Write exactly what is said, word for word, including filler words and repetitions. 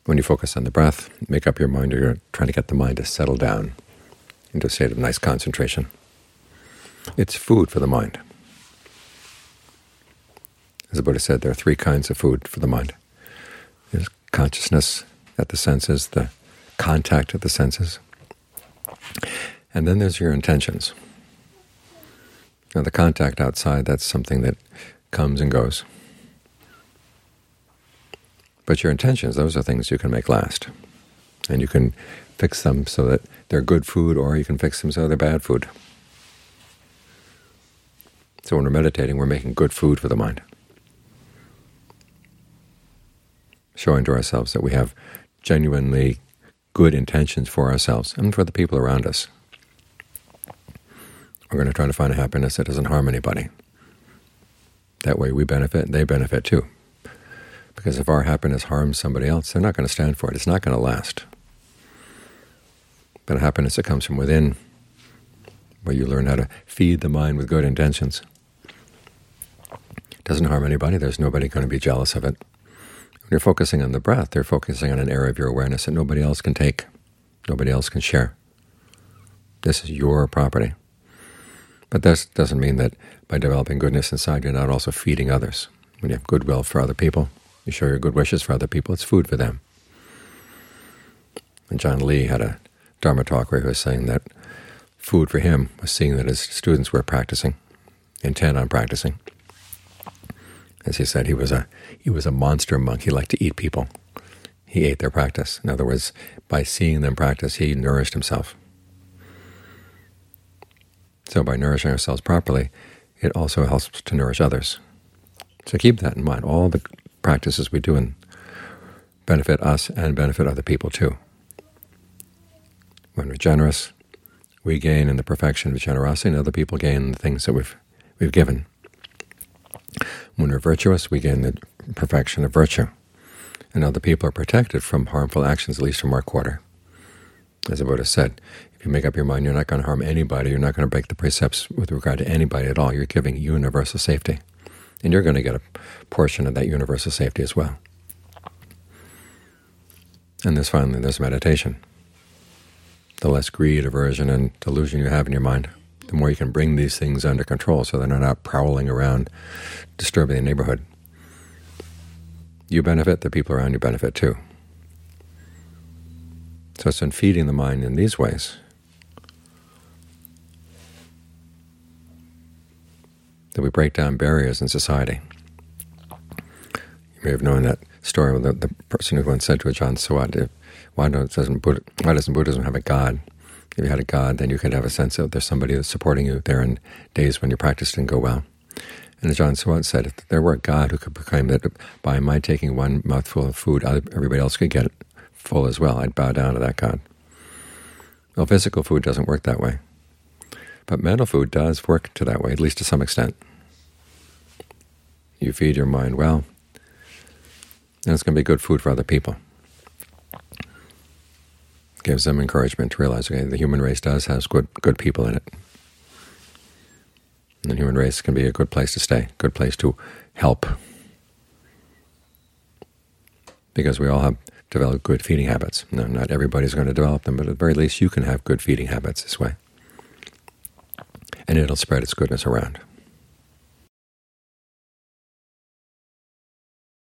When you focus on the breath, make up your mind, you're trying to get the mind to settle down into a state of nice concentration. It's food for the mind. As the Buddha said, there are three kinds of food for the mind. There's consciousness at the senses, the contact of the senses, and then there's your intentions. Now the contact outside, that's something that comes and goes. But your intentions, those are things you can make last. And you can fix them so that they're good food, or you can fix them so they're bad food. So when we're meditating, we're making good food for the mind, showing to ourselves that we have genuinely good intentions for ourselves and for the people around us. We're going to try to find a happiness that doesn't harm anybody. That way we benefit and they benefit too. Because if our happiness harms somebody else, they're not going to stand for it. It's not going to last. But a happiness that comes from within, where you learn how to feed the mind with good intentions, doesn't harm anybody. There's nobody going to be jealous of it. When you're focusing on the breath, you're focusing on an area of your awareness that nobody else can take, nobody else can share. This is your property. But this doesn't mean that by developing goodness inside, you're not also feeding others. When you have goodwill for other people, you show your good wishes for other people, it's food for them. And John Lee had a Dharma talk where he was saying that food for him was seeing that his students were practicing, intent on practicing. As he said, he was a he was a monster monk. He liked to eat people. He ate their practice. In other words, by seeing them practice, he nourished himself. So by nourishing ourselves properly, it also helps to nourish others. So keep that in mind. All the practices we do and benefit us and benefit other people too. When we're generous, we gain in the perfection of generosity, and other people gain in the things that we've we've given. When we're virtuous, we gain the perfection of virtue, and other people are protected from harmful actions, at least from our quarter. As the Buddha said, if you make up your mind you're not going to harm anybody, you're not going to break the precepts with regard to anybody at all, you're giving universal safety. And you're going to get a portion of that universal safety as well. And there's finally, there's meditation. The less greed, aversion, and delusion you have in your mind, the more you can bring these things under control so they're not out prowling around, disturbing the neighborhood. You benefit, the people around you benefit too. So it's in feeding the mind in these ways that we break down barriers in society. You may have known that story with the, the person who once said to Ajahn Suwat, why, doesn't Buddha, why doesn't Buddhism have a God? If you had a God, then you could have a sense of there's somebody that's supporting you there in days when your practice didn't go well. And Ajahn Suwat said, if there were a God who could proclaim that by my taking one mouthful of food, everybody else could get it full as well, I'd bow down to that God. Well, physical food doesn't work that way. But mental food does work to that way, at least to some extent. You feed your mind well, and it's going to be good food for other people. It gives them encouragement to realize, okay, the human race does have good, good people in it. And the human race can be a good place to stay, good place to help. Because we all have developed good feeding habits. Now, not everybody's going to develop them, but at the very least you can have good feeding habits this way. And it'll spread its goodness around.